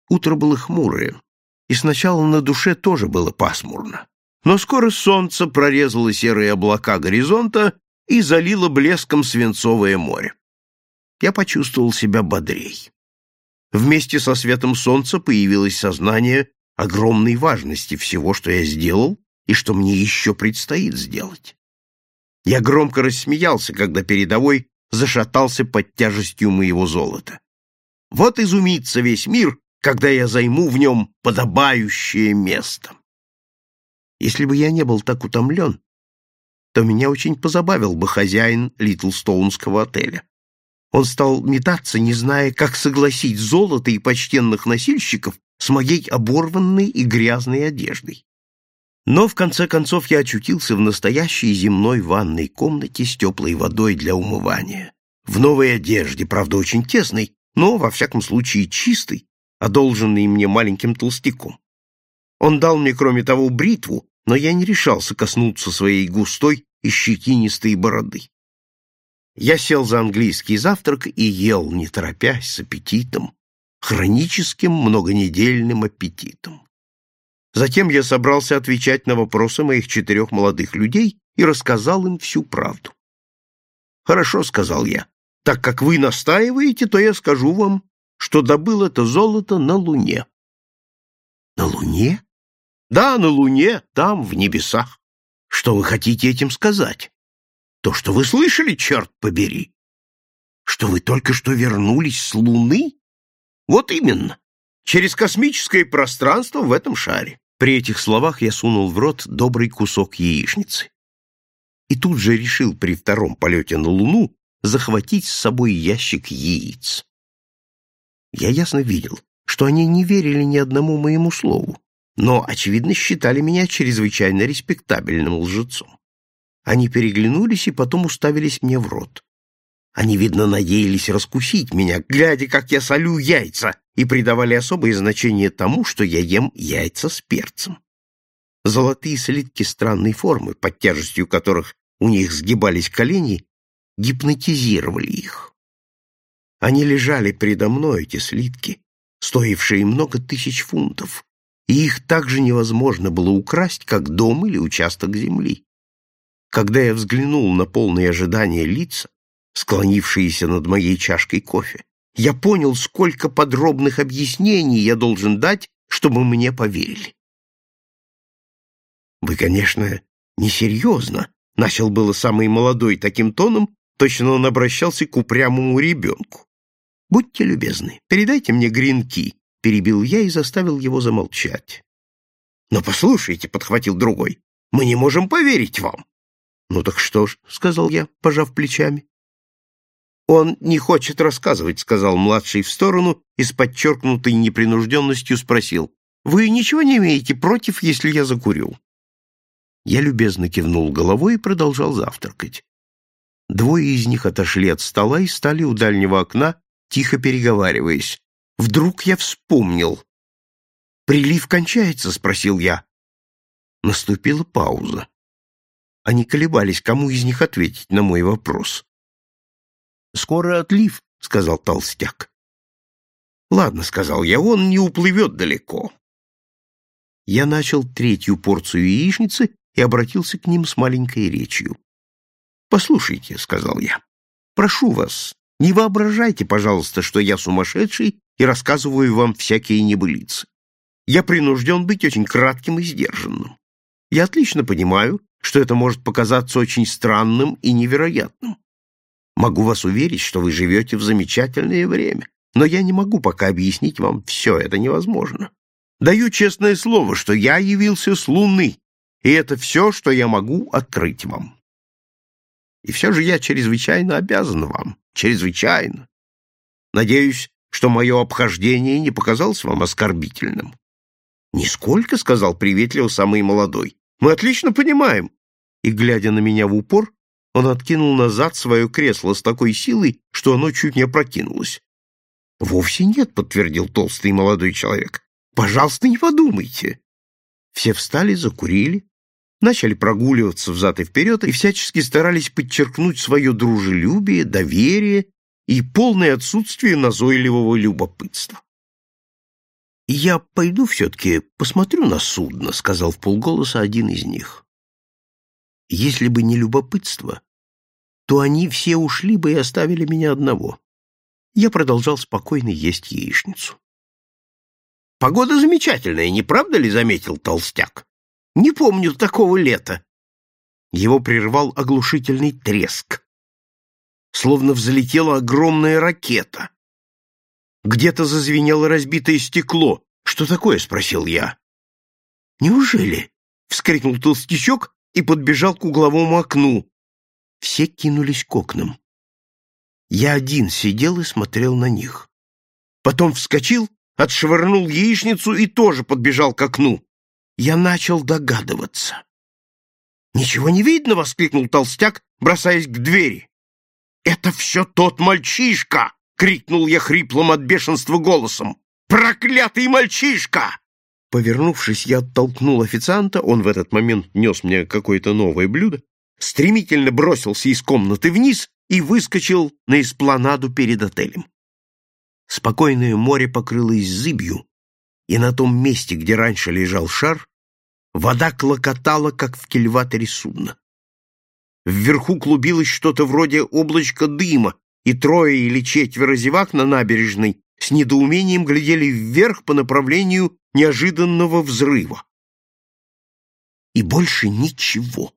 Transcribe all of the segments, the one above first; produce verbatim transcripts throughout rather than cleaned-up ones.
Утро было хмурое, и сначала на душе тоже было пасмурно. Но скоро солнце прорезало серые облака горизонта и залило блеском свинцовое море. Я почувствовал себя бодрей. Вместе со светом солнца появилось сознание огромной важности всего, что я сделал и что мне еще предстоит сделать. Я громко рассмеялся, когда передовой зашатался под тяжестью моего золота. Вот изумится весь мир, когда я займу в нем подобающее место. Если бы я не был так утомлен, то меня очень позабавил бы хозяин Литлстоунского отеля. Он стал метаться, не зная, как согласить золото и почтенных носильщиков с моей оборванной и грязной одеждой. Но в конце концов я очутился в настоящей земной ванной комнате с теплой водой для умывания, в новой одежде, правда, очень тесной, но, во всяком случае, чистой, одолженной мне маленьким толстяком. Он дал мне, кроме того, бритву, но я не решался коснуться своей густой и щетинистой бороды. Я сел за английский завтрак и ел, не торопясь, с аппетитом, хроническим многонедельным аппетитом. Затем я собрался отвечать на вопросы моих четырех молодых людей и рассказал им всю правду. «Хорошо», — сказал я, — «так как вы настаиваете, то я скажу вам, что добыл это золото на Луне». «На Луне?» «Да, на Луне, там, в небесах». «Что вы хотите этим сказать?» «То, что вы слышали, черт побери». «Что вы только что вернулись с Луны?» «Вот именно. Через космическое пространство в этом шаре». При этих словах я сунул в рот добрый кусок яичницы. И тут же решил при втором полете на Луну захватить с собой ящик яиц. Я ясно видел, что они не верили ни одному моему слову, но, очевидно, считали меня чрезвычайно респектабельным лжецом. Они переглянулись и потом уставились мне в рот. Они, видно, надеялись раскусить меня, глядя, как я солю яйца, и придавали особое значение тому, что я ем яйца с перцем. Золотые слитки странной формы, под тяжестью которых у них сгибались колени, гипнотизировали их. Они лежали предо мной, эти слитки, стоившие много тысяч фунтов, и их так же невозможно было украсть, как дом или участок земли. Когда я взглянул на полные ожидания лица, склонившиеся над моей чашкой кофе, я понял, сколько подробных объяснений я должен дать, чтобы мне поверили. «Вы, конечно, несерьезно», — начал было самый молодой таким тоном, точно он обращался к упрямому ребенку. «Будьте любезны, передайте мне гренки», — перебил я и заставил его замолчать. «Но послушайте», — подхватил другой, — «мы не можем поверить вам». «Ну так что ж», — сказал я, пожав плечами. «Он не хочет рассказывать», — сказал младший в сторону и с подчеркнутой непринужденностью спросил: «Вы ничего не имеете против, если я закурю?» Я любезно кивнул головой и продолжал завтракать. Двое из них отошли от стола и стали у дальнего окна, тихо переговариваясь. Вдруг я вспомнил. «Прилив кончается?» — спросил я. Наступила пауза. Они колебались, кому из них ответить на мой вопрос. «Скоро отлив», — сказал толстяк. «Ладно», — сказал я, — «он не уплывет далеко». Я начал третью порцию яичницы и обратился к ним с маленькой речью. «Послушайте», — сказал я, — «прошу вас, не воображайте, пожалуйста, что я сумасшедший и рассказываю вам всякие небылицы. Я принужден быть очень кратким и сдержанным. Я отлично понимаю, что это может показаться очень странным и невероятным. Могу вас уверить, что вы живете в замечательное время, но я не могу пока объяснить вам все, это невозможно. Даю честное слово, что я явился с Луны, и это все, что я могу открыть вам. И все же я чрезвычайно обязан вам, чрезвычайно. Надеюсь, что мое обхождение не показалось вам оскорбительным». «Нисколько», — сказал приветливо самый молодой. «Мы отлично понимаем». И, глядя на меня в упор, он откинул назад свое кресло с такой силой, что оно чуть не опрокинулось. «Вовсе нет», — подтвердил толстый молодой человек. «Пожалуйста, не подумайте». Все встали, закурили, начали прогуливаться взад и вперед и всячески старались подчеркнуть свое дружелюбие, доверие и полное отсутствие назойливого любопытства. «Я пойду все-таки посмотрю на судно», — сказал вполголоса один из них. Если бы не любопытство, то они все ушли бы и оставили меня одного. Я продолжал спокойно есть яичницу. «Погода замечательная, не правда ли?» — заметил толстяк. «Не помню такого лета». Его прервал оглушительный треск. Словно взлетела огромная ракета. Где-то зазвенело разбитое стекло. «Что такое?» — спросил я. «Неужели?» — вскрикнул толстячок и подбежал к угловому окну. Все кинулись к окнам. Я один сидел и смотрел на них. Потом вскочил, отшвырнул яичницу и тоже подбежал к окну. Я начал догадываться. «Ничего не видно!» — воскликнул толстяк, бросаясь к двери. «Это все тот мальчишка!» — крикнул я хриплым от бешенства голосом. «Проклятый мальчишка!» Повернувшись, я оттолкнул официанта, он в этот момент нес мне какое-то новое блюдо, стремительно бросился из комнаты вниз и выскочил на эспланаду перед отелем. Спокойное море покрылось зыбью, и на том месте, где раньше лежал шар, вода клокотала, как в кильваторе судна. Вверху клубилось что-то вроде облачка дыма, и трое или четверо зевак на набережной с недоумением глядели вверх по направлению неожиданного взрыва. И больше ничего.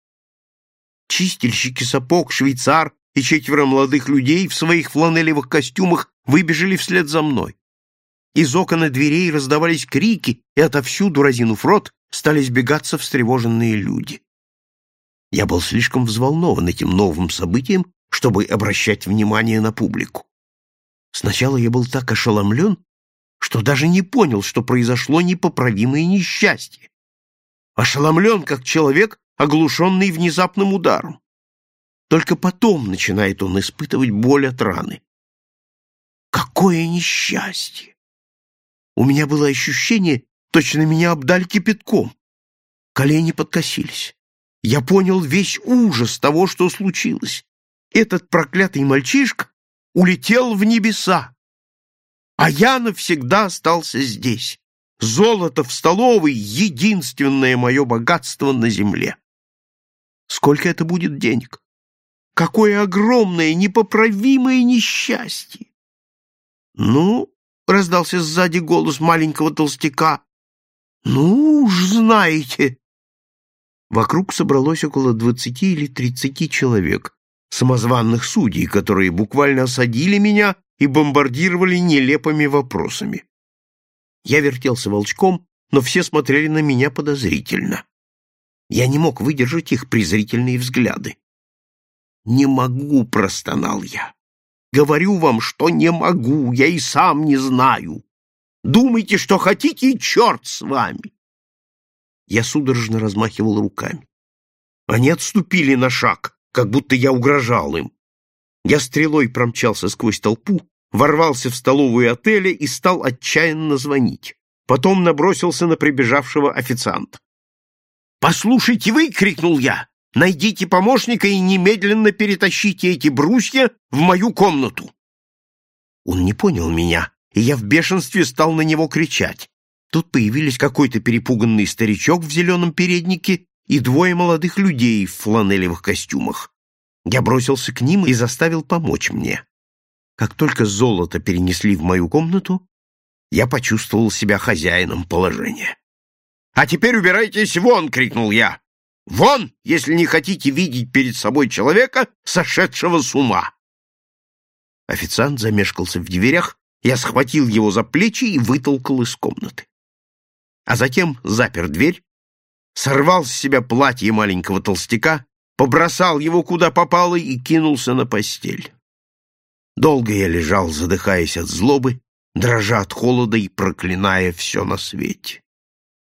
Чистильщики сапог, швейцар и четверо молодых людей в своих фланелевых костюмах выбежали вслед за мной. Из окон и дверей раздавались крики, и отовсюду, разинув рот, стали сбегаться встревоженные люди. Я был слишком взволнован этим новым событием, чтобы обращать внимание на публику. Сначала я был так ошеломлен, что даже не понял, что произошло непоправимое несчастье. Ошеломлен, как человек, оглушенный внезапным ударом. Только потом начинает он испытывать боль от раны. Какое несчастье! У меня было ощущение, точно меня обдали кипятком. Колени подкосились. Я понял весь ужас того, что случилось. Этот проклятый мальчишка улетел в небеса, а я навсегда остался здесь. Золото в столовой — единственное мое богатство на земле. Сколько это будет денег? Какое огромное, непоправимое несчастье! Ну, — раздался сзади голос маленького толстяка, — ну уж знаете. Вокруг собралось около двадцати или тридцати человек, самозванных судей, которые буквально осадили меня и бомбардировали нелепыми вопросами. Я вертелся волчком, но все смотрели на меня подозрительно. Я не мог выдержать их презрительные взгляды. «Не могу», — простонал я. «Говорю вам, что не могу, я и сам не знаю. Думайте, что хотите, и черт с вами!» Я судорожно размахивал руками. Они отступили на шаг, как будто я угрожал им. Я стрелой промчался сквозь толпу, ворвался в столовую отеля и стал отчаянно звонить. Потом набросился на прибежавшего официанта. «Послушайте вы!» — крикнул я. «Найдите помощника и немедленно перетащите эти брусья в мою комнату!» Он не понял меня, и я в бешенстве стал на него кричать. Тут появились какой-то перепуганный старичок в зеленом переднике и двое молодых людей в фланелевых костюмах. Я бросился к ним и заставил помочь мне. Как только золото перенесли в мою комнату, я почувствовал себя хозяином положения. «А теперь убирайтесь вон!» — крикнул я. «Вон, если не хотите видеть перед собой человека, сошедшего с ума!» Официант замешкался в дверях, я схватил его за плечи и вытолкал из комнаты. А затем запер дверь, сорвал с себя платье маленького толстяка, побросал его куда попало и кинулся на постель. Долго я лежал, задыхаясь от злобы, дрожа от холода и проклиная все на свете.